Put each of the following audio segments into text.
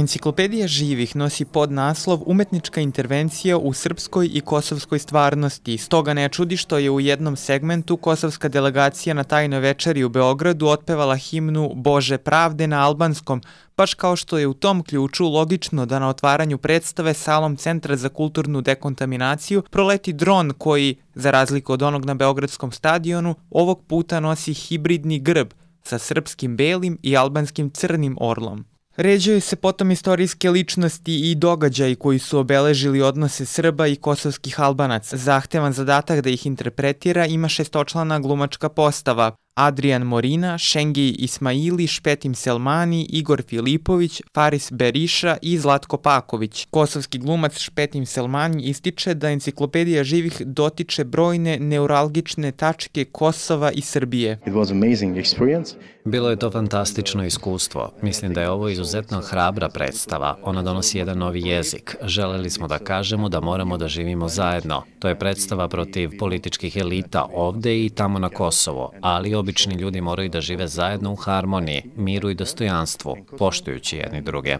Enciklopedija živih nosi podnaslov Umetnička intervencija u srpskoj i kosovskoj stvarnosti. Stoga ne čudi što je u jednom segmentu kosovska delegacija na tajnoj večeri u Beogradu otpevala himnu Bože pravde na albanskom, baš kao što je u tom ključu logično da na otvaranju predstave salom Centra za kulturnu dekontaminaciju proleti dron koji, za razliku od onog na Beogradskom stadionu, ovog puta nosi hibridni grb sa srpskim belim i albanskim crnim orlom. Ređaju se potom istorijske ličnosti i događaji koji su obeležili odnose Srba i kosovskih Albanaca. Zahtevan zadatak da ih interpretira ima šestočlana glumačka postava: Adrian Morina, Šengij Ismaili, Špetim Selmani, Igor Filipović, Faris Beriša i Zlatko Paković. Kosovski glumac Špetim Selmani ističe da Enciklopedija živih dotiče brojne neuralgične tačke Kosova i Srbije. Bilo je to fantastično iskustvo. Mislim da je ovo izuzetno hrabra predstava. Ona donosi jedan novi jezik. Želeli smo da kažemo da moramo da živimo zajedno. To je predstava protiv političkih elita ovde i tamo na Kosovu, ali obični ljudi moraju da žive zajedno u harmoniji, miru i dostojanstvu, poštujući jedni druge.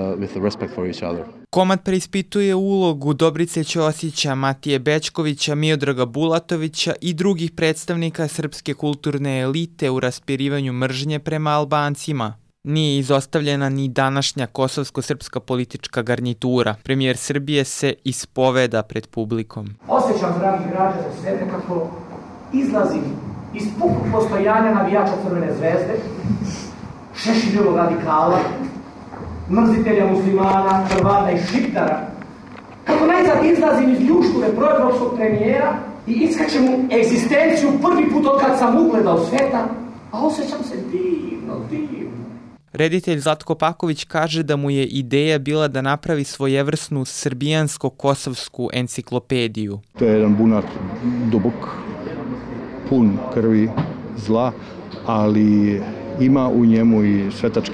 Komad preispituje ulogu Dobrice Ćosića, Matije Bećkovića, Miodraga Bulatovića i drugih predstavnika srpske kulturne elite u raspirivanju mržnje prema Albancima. Nije izostavljena ni današnja kosovsko-srpska politička garnitura. Premijer Srbije se ispoveda pred publikom. Osjećam, dragi građani, sve nekako izlazim iz pukog postojanja navijača Crvene zvezde, Šešiljevog radikala, mrzitelja muslimana, Hrvata i Šiptara. Kako najzad izlazim iz ljušture proevropskog premijera i iskačem u egzistenciju prvi put od kad sam ugledao sveta, a osjećam se divno. Reditelj Zlatko Paković kaže da mu je ideja bila da napravi svojevrsnu srbijansko-kosovsku enciklopediju. To je jedan bunar dubok, pun krvi, zla, ali ima u njemu i svetačke